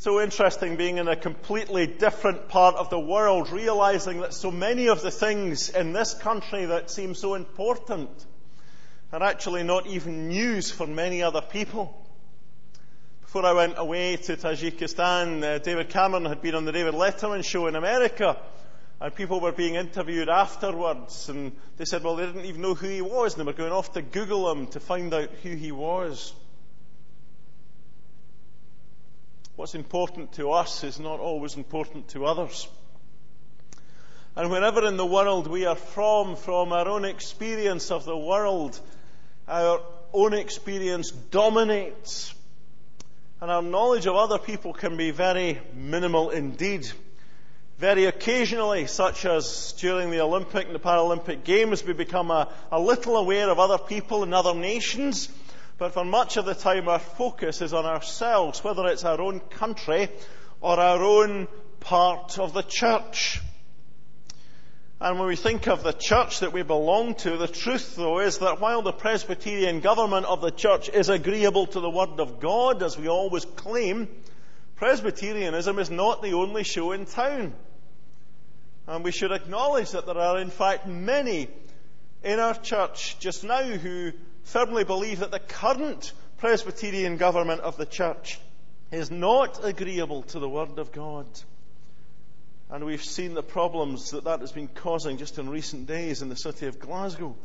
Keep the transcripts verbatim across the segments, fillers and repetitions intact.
So interesting being in a completely different part of the world, realizing that so many of the things in this country that seem so important are actually not even news for many other people. Before I went away to Tajikistan, uh, David Cameron had been on the David Letterman show in America, and people were being interviewed afterwards, and they said, well, they didn't even know who he was, and they were going off to Google him to find out who he was. What's important to us is not always important to others. And wherever in the world we are from, from our own experience of the world, our own experience dominates. And our knowledge of other people can be very minimal indeed. Very occasionally, such as during the Olympic and the Paralympic Games, we become a, a little aware of other people in other nations. But for much of the time, our focus is on ourselves, whether it's our own country or our own part of the church. And when we think of the church that we belong to, the truth, though, is that while the Presbyterian government of the church is agreeable to the Word of God, as we always claim, Presbyterianism is not the only show in town. And we should acknowledge that there are, in fact, many in our church just now who firmly believe that the current Presbyterian government of the church is not agreeable to the Word of God. And we've seen the problems that that has been causing just in recent days in the city of Glasgow.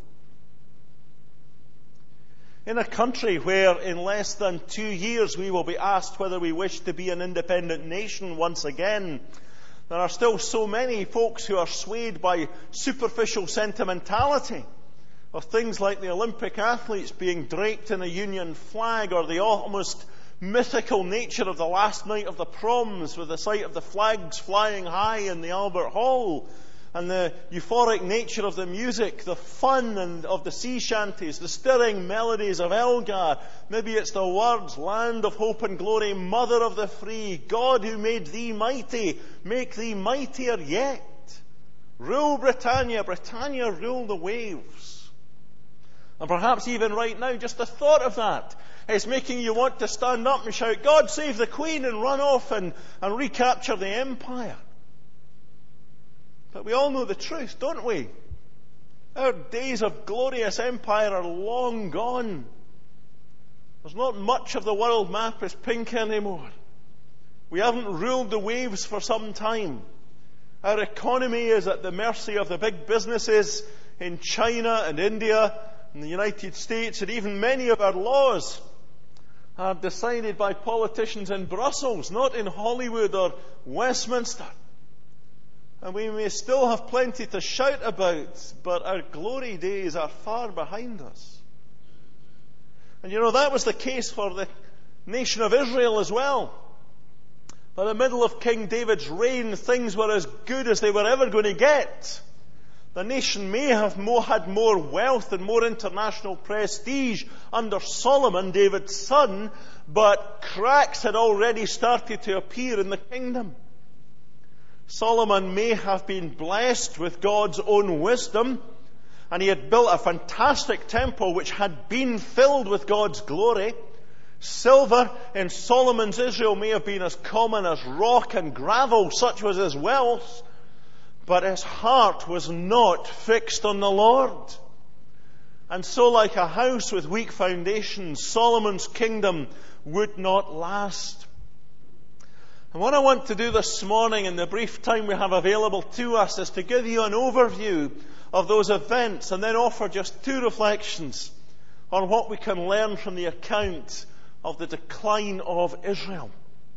In a country where in less than two years we will be asked whether we wish to be an independent nation once again, there are still so many folks who are swayed by superficial sentimentality of things like the Olympic athletes being draped in a Union flag, or the almost mythical nature of the last night of the proms with the sight of the flags flying high in the Albert Hall, and the euphoric nature of the music, the fun and of the sea shanties, the stirring melodies of Elgar. Maybe it's the words, land of hope and glory, mother of the free, God who made thee mighty, make thee mightier yet. Rule Britannia, Britannia rule the waves. And perhaps even right now, just the thought of that is making you want to stand up and shout, God save the Queen, and run off and, and recapture the empire. But we all know the truth, don't we? Our days of glorious empire are long gone. There's not much of the world map is pink anymore. We haven't ruled the waves for some time. Our economy is at the mercy of the big businesses in China and India, in the United States, and even many of our laws are decided by politicians in Brussels, not in Hollywood or Westminster. And we may still have plenty to shout about, but our glory days are far behind us. And you know, that was the case for the nation of Israel as well. By the middle of King David's reign, things were as good as they were ever going to get. The nation may have more, had more wealth and more international prestige under Solomon, David's son, but cracks had already started to appear in the kingdom. Solomon may have been blessed with God's own wisdom, and he had built a fantastic temple which had been filled with God's glory. Silver in Solomon's Israel may have been as common as rock and gravel, such was his wealth. But his heart was not fixed on the Lord. And so, like a house with weak foundations, Solomon's kingdom would not last. And what I want to do this morning in the brief time we have available to us is to give you an overview of those events and then offer just two reflections on what we can learn from the account of the decline of Israel.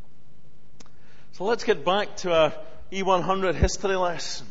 So let's get back to our E one hundred history lesson.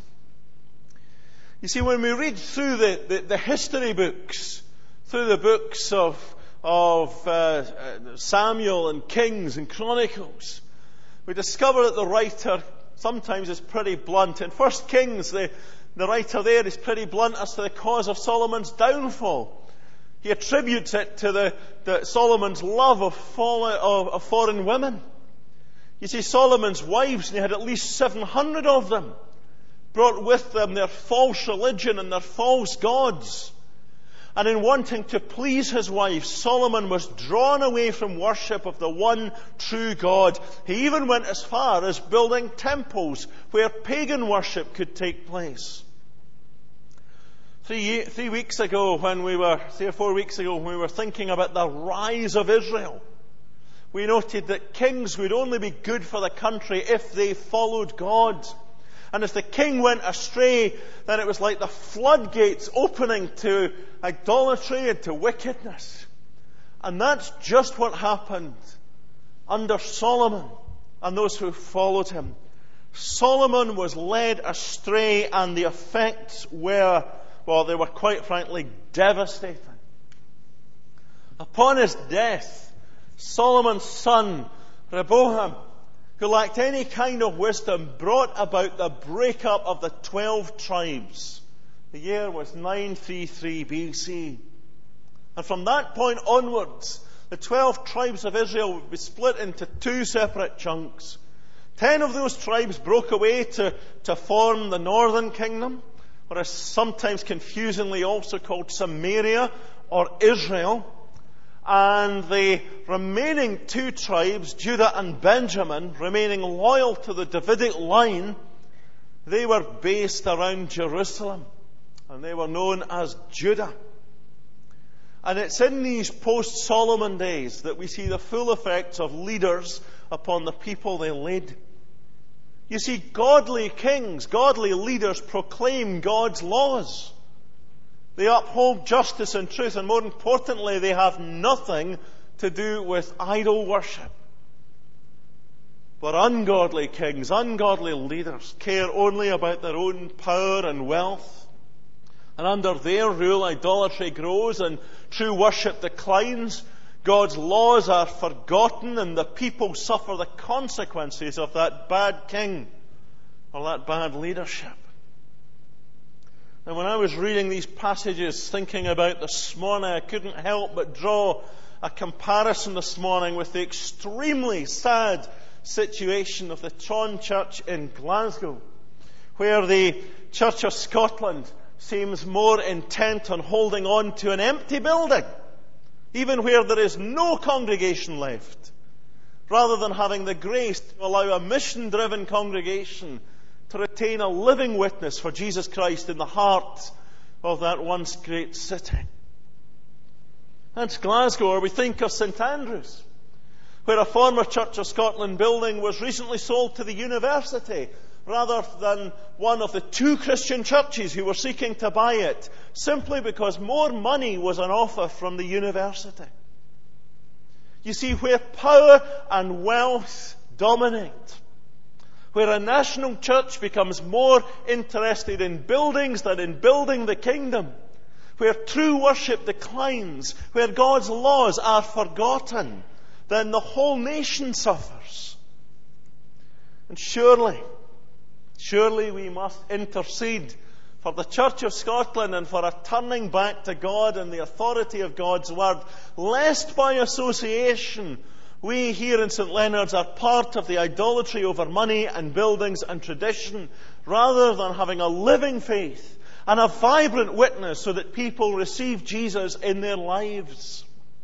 You see, when we read through the, the, the history books, through the books of, of uh, Samuel and Kings and Chronicles, we discover that the writer sometimes is pretty blunt. In First Kings, the, the writer there is pretty blunt as to the cause of Solomon's downfall. He attributes it to the, the Solomon's love of, fallen, of, of foreign women. You see, Solomon's wives, and he had at least seven hundred of them, brought with them their false religion and their false gods. And in wanting to please his wife, Solomon was drawn away from worship of the one true God. He even went as far as building temples where pagan worship could take place. Three, three weeks ago when we were, three or four weeks ago when we were thinking about the rise of Israel, we noted that kings would only be good for the country if they followed God. And if the king went astray, then it was like the floodgates opening to idolatry and to wickedness. And that's just what happened under Solomon and those who followed him. Solomon was led astray, and the effects were, well, they were quite frankly devastating. Upon his death, Solomon's son, Rehoboam, who lacked any kind of wisdom, brought about the breakup of the twelve tribes. The year was nine thirty-three B C. And from that point onwards, the twelve tribes of Israel would be split into two separate chunks. Ten of those tribes broke away to, to form the northern kingdom, or is sometimes confusingly also called Samaria or Israel. And the remaining two tribes, Judah and Benjamin, remaining loyal to the Davidic line, they were based around Jerusalem. And they were known as Judah. And it's in these post-Solomon days that we see the full effects of leaders upon the people they lead. You see, godly kings, godly leaders proclaim God's laws. They uphold justice and truth, and more importantly, they have nothing to do with idol worship. But ungodly kings, ungodly leaders care only about their own power and wealth. And under their rule, idolatry grows and true worship declines. God's laws are forgotten, and the people suffer the consequences of that bad king or that bad leadership. Now, when I was reading these passages, thinking about this morning, I couldn't help but draw a comparison this morning with the extremely sad situation of the Tron Church in Glasgow, where the Church of Scotland seems more intent on holding on to an empty building, even where there is no congregation left, rather than having the grace to allow a mission-driven congregation to retain a living witness for Jesus Christ in the heart of that once great city. That's Glasgow. Or we think of St Andrews, where a former Church of Scotland building was recently sold to the university, rather than one of the two Christian churches who were seeking to buy it, simply because more money was on offer from the university. You see, where power and wealth dominate, where a national church becomes more interested in buildings than in building the kingdom, where true worship declines, where God's laws are forgotten, then the whole nation suffers. And surely, surely we must intercede for the Church of Scotland and for a turning back to God and the authority of God's Word, lest by association we here in St Leonard's are part of the idolatry over money and buildings and tradition, rather than having a living faith and a vibrant witness so that people receive Jesus in their lives.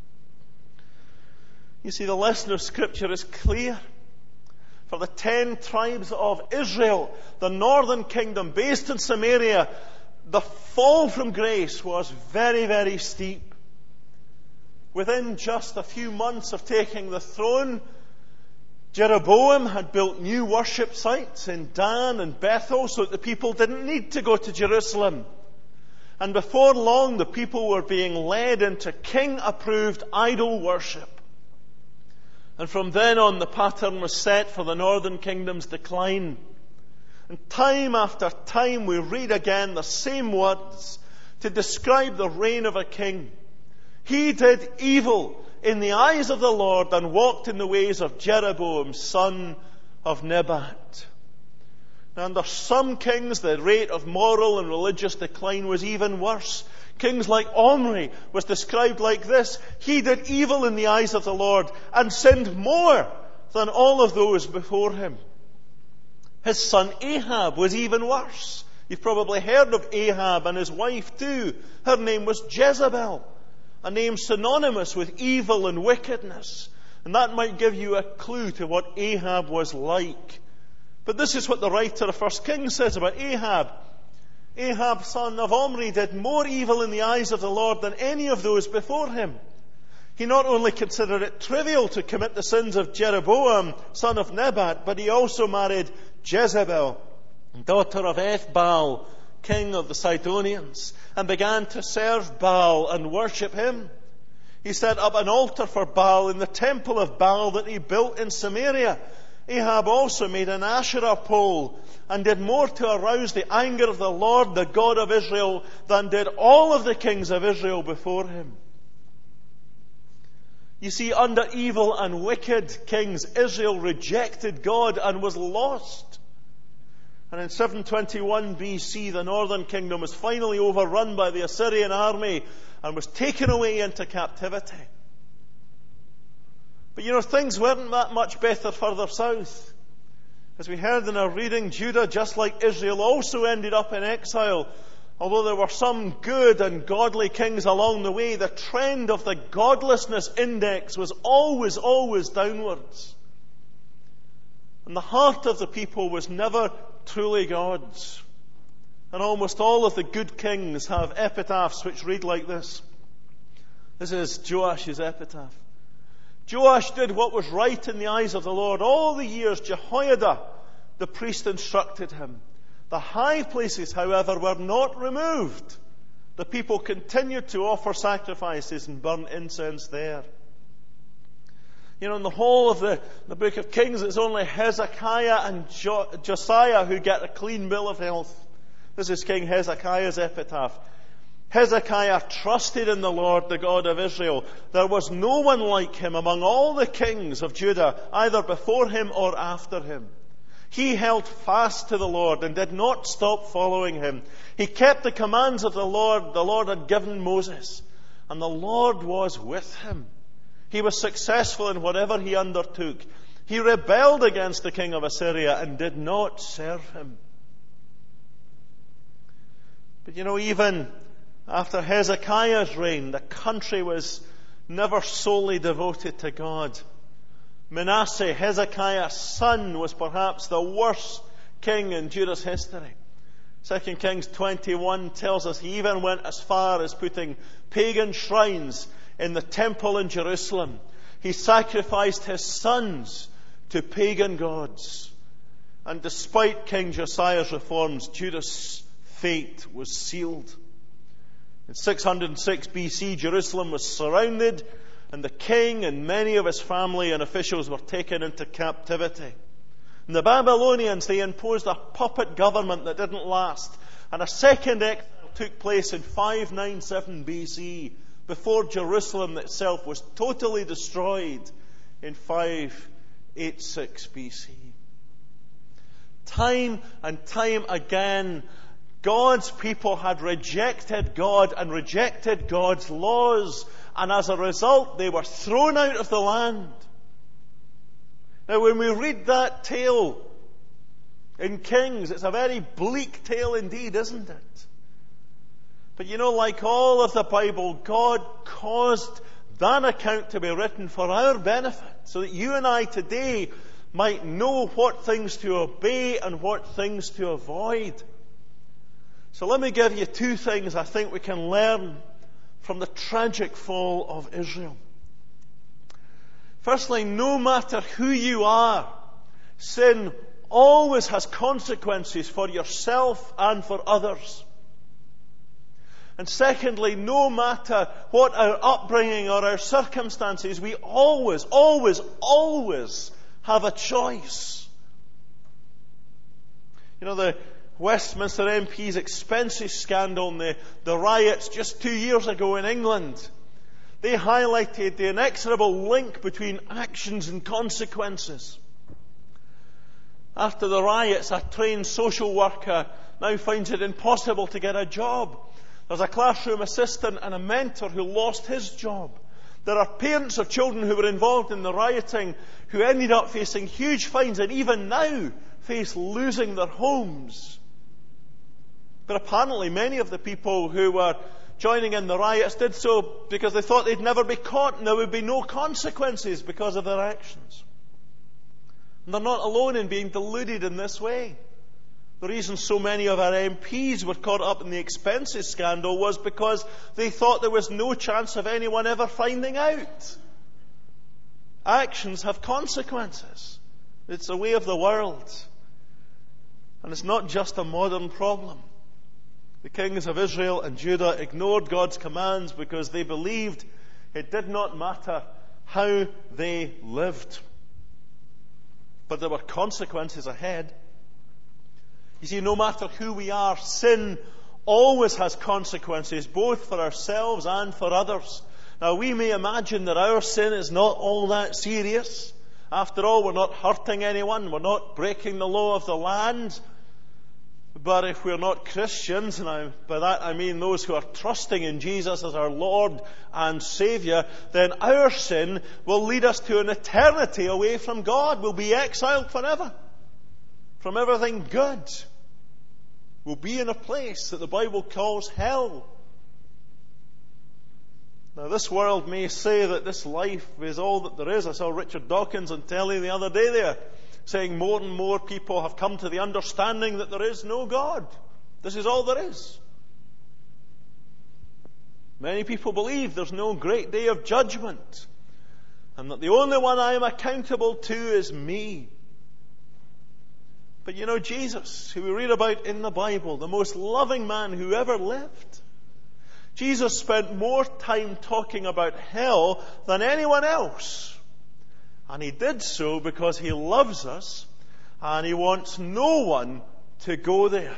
You see, the lesson of Scripture is clear. For the ten tribes of Israel, the northern kingdom based in Samaria, the fall from grace was very, very steep. Within just a few months of taking the throne, Jeroboam had built new worship sites in Dan and Bethel so that the people didn't need to go to Jerusalem. And before long, the people were being led into king-approved idol worship. And from then on, the pattern was set for the northern kingdom's decline. And time after time, we read again the same words to describe the reign of a king. He did evil in the eyes of the Lord and walked in the ways of Jeroboam, son of Nebat. And under some kings, the rate of moral and religious decline was even worse. Kings like Omri was described like this: he did evil in the eyes of the Lord and sinned more than all of those before him. His son Ahab was even worse. You've probably heard of Ahab and his wife too. Her name was Jezebel, a name synonymous with evil and wickedness. And that might give you a clue to what Ahab was like. But this is what the writer of First Kings says about Ahab. Ahab, son of Omri, did more evil in the eyes of the Lord than any of those before him. He not only considered it trivial to commit the sins of Jeroboam, son of Nebat, but he also married Jezebel, daughter of Ethbaal, king of the Sidonians, and began to serve Baal and worship him. He set up an altar for Baal in the temple of Baal that he built in Samaria. Ahab also made an Asherah pole and did more to arouse the anger of the Lord, the God of Israel, than did all of the kings of Israel before him. You see, under evil and wicked kings, Israel rejected God and was lost. And in seven twenty-one B C, the northern kingdom was finally overrun by the Assyrian army and was taken away into captivity. But you know, things weren't that much better further south. As we heard in our reading, Judah, just like Israel, also ended up in exile. Although there were some good and godly kings along the way, the trend of the godlessness index was always, always downwards. And the heart of the people was never truly God's. And almost all of the good kings have epitaphs which read like this. This is Joash's epitaph. Joash did what was right in the eyes of the Lord all the years Jehoiada, the priest, instructed him. The high places, however, were not removed. The people continued to offer sacrifices and burn incense there. You know, in the whole of the, the book of Kings, it's only Hezekiah and jo- Josiah who get a clean bill of health. This is King Hezekiah's epitaph. Hezekiah trusted in the Lord, the God of Israel. There was no one like him among all the kings of Judah, either before him or after him. He held fast to the Lord and did not stop following him. He kept the commands of the Lord the Lord had given Moses, and the Lord was with him. He was successful in whatever he undertook. He rebelled against the king of Assyria and did not serve him. But you know, even after Hezekiah's reign, the country was never solely devoted to God. Manasseh, Hezekiah's son, was perhaps the worst king in Judah's history. Second Kings twenty-one tells us he even went as far as putting pagan shrines in the temple in Jerusalem. He sacrificed his sons to pagan gods. And despite King Josiah's reforms, Judah's fate was sealed. In six hundred six B C, Jerusalem was surrounded, and the king and many of his family and officials were taken into captivity. And the Babylonians, they imposed a puppet government that didn't last. And a second exile took place in five ninety-seven B C, before Jerusalem itself was totally destroyed in five eighty-six B C. Time and time again, God's people had rejected God and rejected God's laws, and as a result, they were thrown out of the land. Now, when we read that tale in Kings, it's a very bleak tale indeed, isn't it? But you know, like all of the Bible, God caused that account to be written for our benefit, so that you and I today might know what things to obey and what things to avoid. So let me give you two things I think we can learn from the tragic fall of Israel. Firstly, no matter who you are, sin always has consequences for yourself and for others. And secondly, no matter what our upbringing or our circumstances, we always, always, always have a choice. You know, the Westminster M P's expenses scandal and the, the riots just two years ago in England, they highlighted the inexorable link between actions and consequences. After the riots, a trained social worker now finds it impossible to get a job. There's a classroom assistant and a mentor who lost his job. There are parents of children who were involved in the rioting who ended up facing huge fines and even now face losing their homes. But apparently many of the people who were joining in the riots did so because they thought they'd never be caught and there would be no consequences because of their actions. And they're not alone in being deluded in this way. The reason so many of our M Ps were caught up in the expenses scandal was because they thought there was no chance of anyone ever finding out. Actions have consequences. It's the way of the world. And it's not just a modern problem. The kings of Israel and Judah ignored God's commands because they believed it did not matter how they lived. But there were consequences ahead. You see, no matter who we are, sin always has consequences, both for ourselves and for others. Now, we may imagine that our sin is not all that serious. After all, we're not hurting anyone. We're not breaking the law of the land. But if we're not Christians, and I, by that I mean those who are trusting in Jesus as our Lord and Saviour, then our sin will lead us to an eternity away from God. We'll be exiled forever from everything good. We'll be in a place that the Bible calls hell. Now, this world may say that this life is all that there is. I saw Richard Dawkins on telly the other day there, saying more and more people have come to the understanding that there is no God. This is all there is. Many people believe there's no great day of judgment, and that the only one I am accountable to is me. But you know, Jesus, who we read about in the Bible, the most loving man who ever lived, Jesus spent more time talking about hell than anyone else. And he did so because he loves us and he wants no one to go there.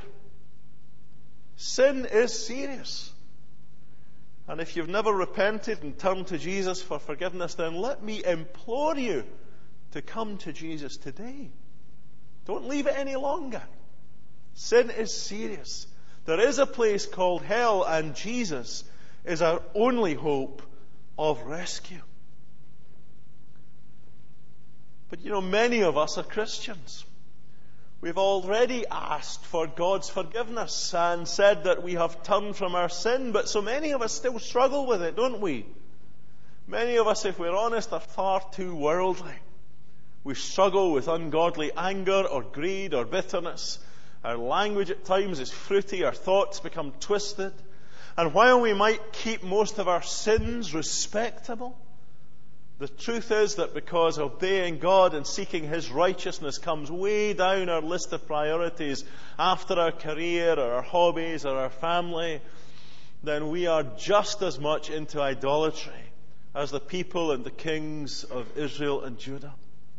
Sin is serious. And if you've never repented and turned to Jesus for forgiveness, then let me implore you to come to Jesus today. Don't leave it any longer. Sin is serious. There is a place called hell, and Jesus is our only hope of rescue. But you know, many of us are Christians. We've already asked for God's forgiveness and said that we have turned from our sin, but so many of us still struggle with it, don't we? Many of us, if we're honest, are far too worldly. We struggle with ungodly anger or greed or bitterness. Our language at times is fruity. Our thoughts become twisted. And while we might keep most of our sins respectable, the truth is that because obeying God and seeking His righteousness comes way down our list of priorities after our career or our hobbies or our family, then we are just as much into idolatry as the people and the kings of Israel and Judah.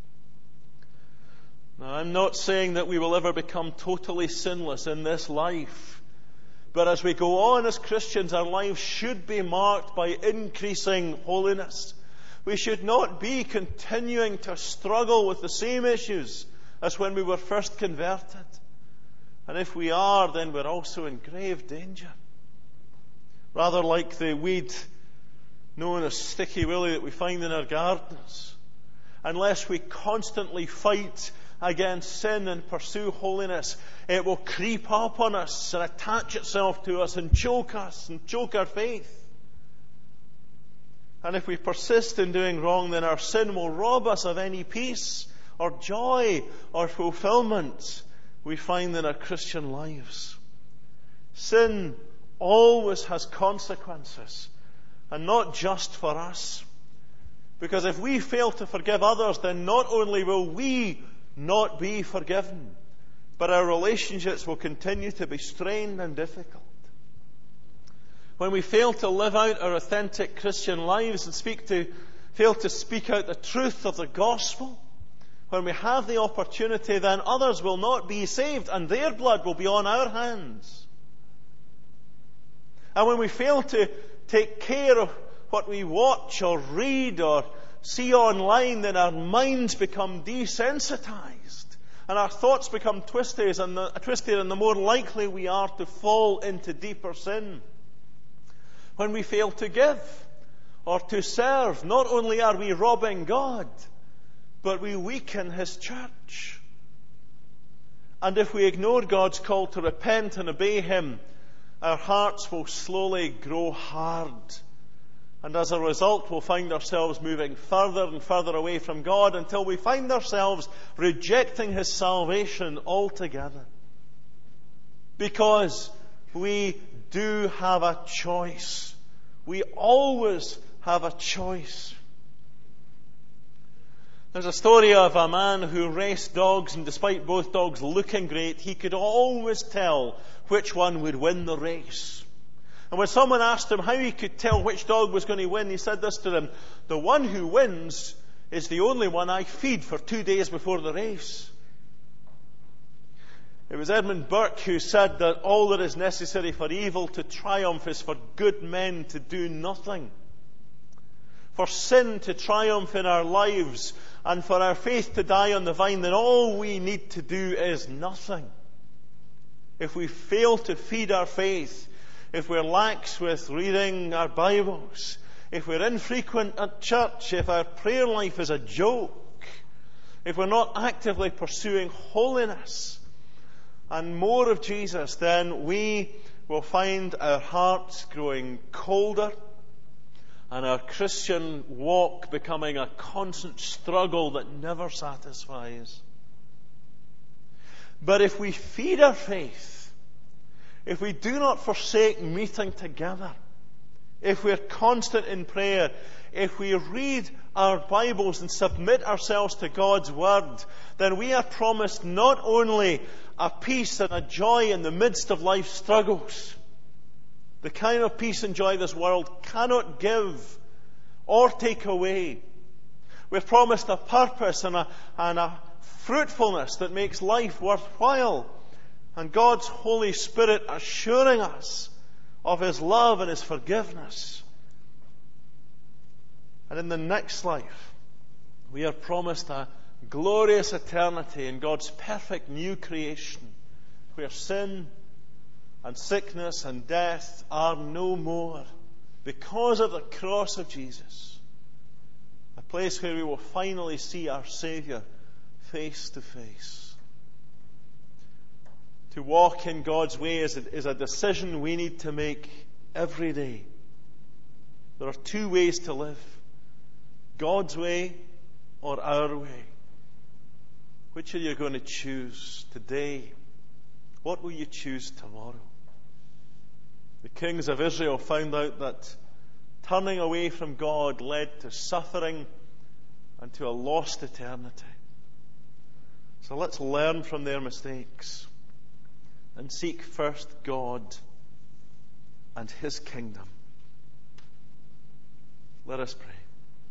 Now, I'm not saying that we will ever become totally sinless in this life. But as we go on as Christians, our lives should be marked by increasing holiness. We should not be continuing to struggle with the same issues as when we were first converted. And if we are, then we're also in grave danger. Rather like the weed known as Sticky Willie that we find in our gardens. Unless we constantly fight against sin and pursue holiness, it will creep up on us and attach itself to us and choke us and choke our faith. And if we persist in doing wrong, then our sin will rob us of any peace or joy or fulfillment we find in our Christian lives. Sin always has consequences, and not just for us. Because if we fail to forgive others, then not only will we not be forgiven, but our relationships will continue to be strained and difficult. When we fail to live out our authentic Christian lives and speak to, fail to speak out the truth of the gospel, when we have the opportunity, then others will not be saved and their blood will be on our hands. And when we fail to take care of what we watch or read or see online, then our minds become desensitized and our thoughts become twisted, and the, twisted, and the more likely we are to fall into deeper sin. When we fail to give or to serve, not only are we robbing God, but we weaken His church. And if we ignore God's call to repent and obey Him, our hearts will slowly grow hard. And as a result, we'll find ourselves moving further and further away from God until we find ourselves rejecting His salvation altogether. Because we do have a choice. We always have a choice. There's a story of a man who raced dogs, and despite both dogs looking great, he could always tell which one would win the race. And when someone asked him how he could tell which dog was going to win, he said this to them: "The one who wins is the only one I feed for two days before the race." It was Edmund Burke who said that all that is necessary for evil to triumph is for good men to do nothing. For sin to triumph in our lives and for our faith to die on the vine, then all we need to do is nothing. If we fail to feed our faith, if we're lax with reading our Bibles, if we're infrequent at church, if our prayer life is a joke, if we're not actively pursuing holiness and more of Jesus, then we will find our hearts growing colder and our Christian walk becoming a constant struggle that never satisfies. But if we feed our faith, if we do not forsake meeting together, if we're constant in prayer, if we read our Bibles and submit ourselves to God's Word, then we are promised not only a peace and a joy in the midst of life's struggles, the kind of peace and joy this world cannot give or take away. We're promised a purpose and a, and a fruitfulness that makes life worthwhile, and God's Holy Spirit assuring us of His love and His forgiveness. And in the next life, we are promised a glorious eternity in God's perfect new creation, where sin and sickness and death are no more, because of the cross of Jesus. A place where we will finally see our Saviour face to face. To walk in God's way is a, is a decision we need to make every day. There are two ways to live: God's way or our way. Which are you going to choose today? What will you choose tomorrow? The kings of Israel found out that turning away from God led to suffering and to a lost eternity. So let's learn from their mistakes and seek first God and His kingdom. Let us pray.